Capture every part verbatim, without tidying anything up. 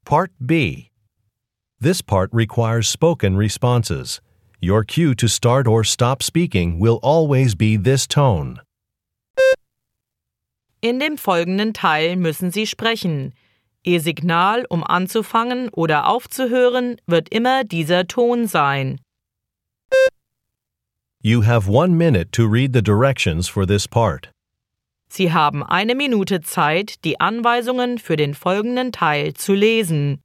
Part B. This part requires spoken responses. Your cue to start or stop speaking will always be this tone. In dem folgenden Teil müssen Sie sprechen. Ihr Signal, um anzufangen oder aufzuhören, wird immer dieser Ton sein. You have one minute to read the directions for this part. Sie haben eine Minute Zeit, die Anweisungen für den folgenden Teil zu lesen.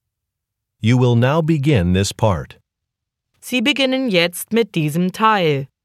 You will now begin this part. Sie beginnen jetzt mit diesem Teil.